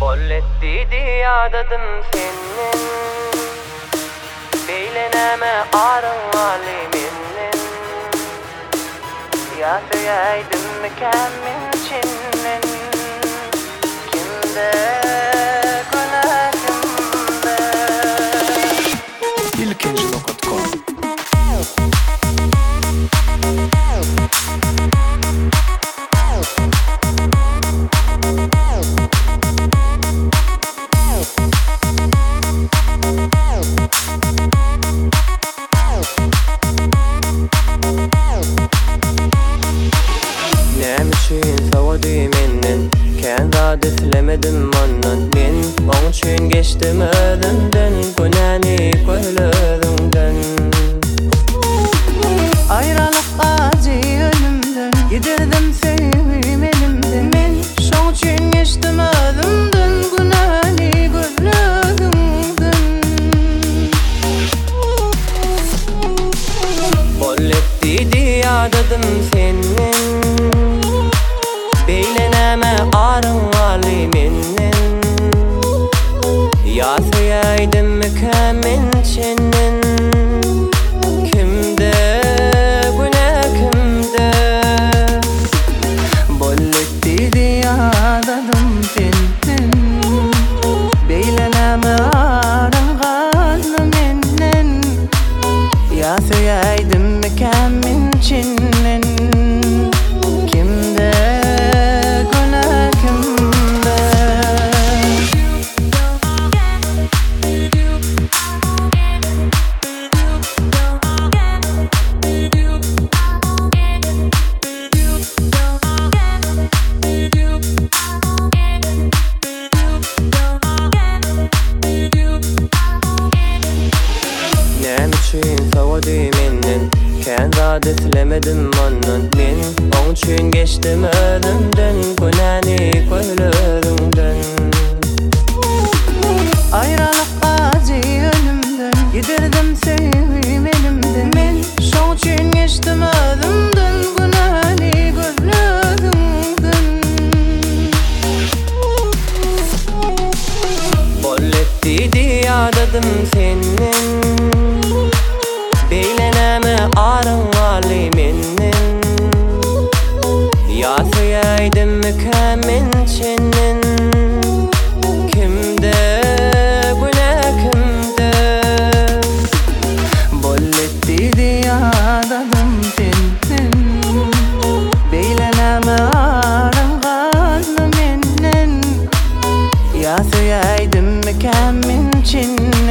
Bolletti diyadadım senin, beyleneme arın aliminnin. Ya söyleydin mükemmel çinin, kimde günah kimde. ilkinci.com Menden kendi deflemedim ondan men onun için geçtim ölümden günahını koylarımdan. Ayrılık acı ölümden giderdim sevim elimden. Men şoň için geçtim ölümden günahını koylarımdan. Bolletti diyadadım senin, beyleneme arın aliminnin. Ya söyleydin mükemmel çinin, kimde günah kimde. Bolletti diyadadım senin, beyleneme arın aliminnin. Ya söyleydin mükemmel çinin, menden kendi deflemedim ondan men onun için geçtim ölümden günahını koylarımdan. ayrılık acı ölümden giderdim sevim elimden. Men şoň için geçtim ölümden günahını koylarımdan. Bolletti diyadadım senin, beyleneme arın aliminnin. Ya söyleydin mükemmel çinin, kimde günah kimde. Bolletti diyadadım senin, beyleneme arın aliminnin. Ya söyleydin mükemmel çinin.